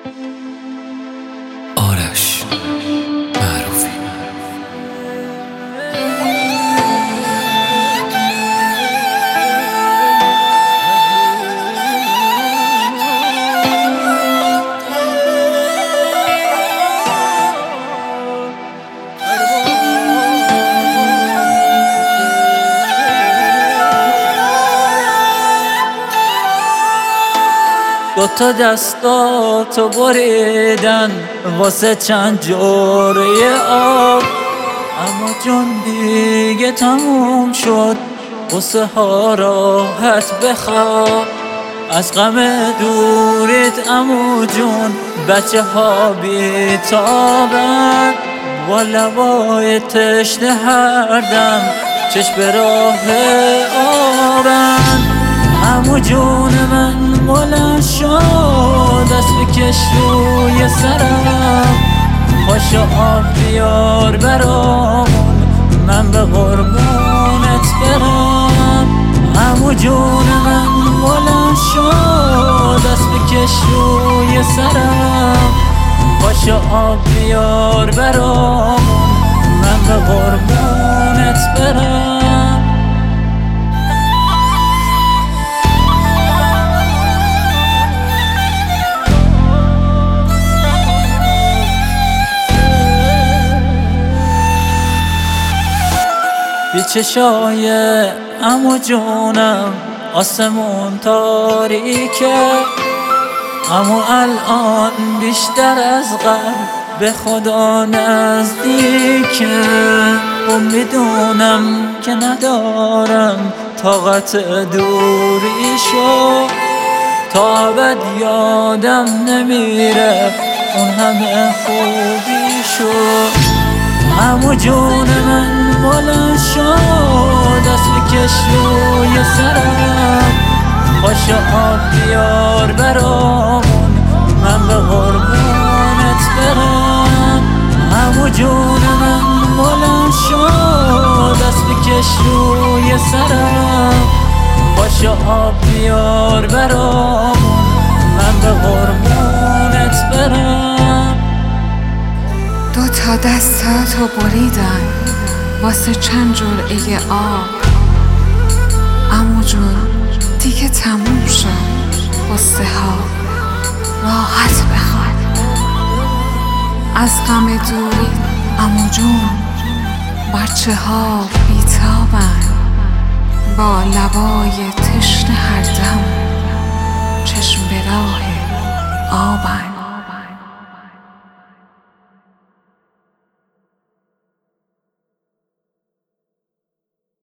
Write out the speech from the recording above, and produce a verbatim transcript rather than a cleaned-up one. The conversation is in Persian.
آرش معروفی. دوتا دستاتو بریدن واسه چند جوره آب، اما جون دیگه تموم شد، غصه ها راحت بخواب. از غم دوریت عمو جون بچه ها بیتابن، با لبای تشنه هر دم چشم به راه آبن. عمو جون من بلند شد، دست بکش روی سرم، پاشو آب بیار برامون، من به قربونت برم. عمو جون من بلند شد، دست بکش روی سرم، پاشو آب بیار برامون، من به قربونت برم. بی چشای عمو جونم آسمون تاریکه، اما الان بیشتر از قبل به خدا نزدیکه. و میدونم که ندارم طاقت دوریشو، تا ابد یادم نمیره اون همه خوبیشو. عمو جون من بلند شد، دست بکش روی سرم، پاشو آب بیار برامون، من به قربونت برم. عمو جون من بلند شد، دست بکش روی سرم، پاشو آب بیار برامون، من به قربونت برم. دو تا دستاتو بریدن واسه چند جرعه آب، عمو جون دیگه تموم شد، غصه ها راحت بخواب. از غم دوری عمو جون بچه ها بیتابن، با لبای تشنه هر دم چشم به راه آبن.